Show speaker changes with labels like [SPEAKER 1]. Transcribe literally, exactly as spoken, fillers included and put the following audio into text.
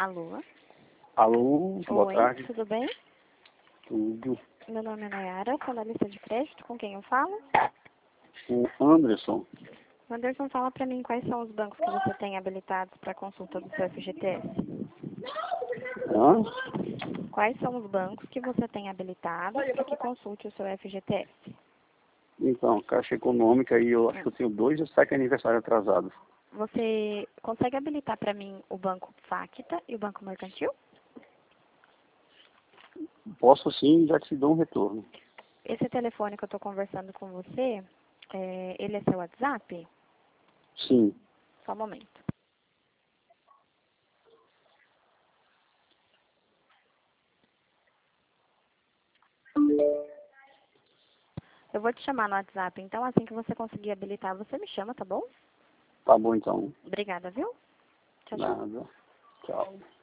[SPEAKER 1] Alô?
[SPEAKER 2] Alô, boa
[SPEAKER 1] Oi,
[SPEAKER 2] tarde.
[SPEAKER 1] tudo bem?
[SPEAKER 2] Tudo.
[SPEAKER 1] Meu nome é Nayara, sou da lista de crédito, com quem eu falo?
[SPEAKER 2] O Anderson.
[SPEAKER 1] Anderson, fala pra mim quais são os bancos que você tem habilitados para consulta do seu F G T S.
[SPEAKER 2] Hã?
[SPEAKER 1] Quais são os bancos que você tem habilitados para que consulte o seu F G T S?
[SPEAKER 2] Então, Caixa Econômica e eu acho que eu tenho dois e sete aniversário atrasados.
[SPEAKER 1] Você consegue habilitar para mim o Banco Facta e o Banco Mercantil?
[SPEAKER 2] Posso sim, já te dou um retorno.
[SPEAKER 1] Esse telefone que eu estou conversando com você, é, ele é seu WhatsApp?
[SPEAKER 2] Sim.
[SPEAKER 1] Só um momento. Eu vou te chamar no WhatsApp, então assim que você conseguir habilitar, você me chama, tá bom?
[SPEAKER 2] Tá bom então.
[SPEAKER 1] Obrigada, viu? Tchau, tchau.
[SPEAKER 2] Nada. Tchau.